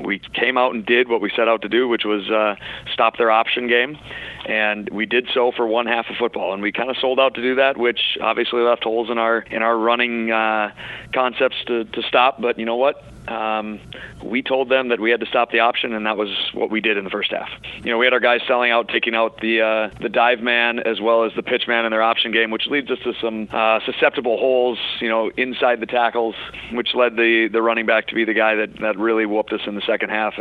we came out and did what we set out to do, which was stop their option game. And we did so for one half of football, and we kind of sold out to do that, which obviously left holes in our running concepts to stop. But you know what? We told them that we had to stop the option, and that was what we did in the first half. We had our guys selling out, taking out the dive man as well as the pitch man in their option game, which leads us to some susceptible holes, inside the tackles, which led the running back to be the guy that really whooped us in the second half.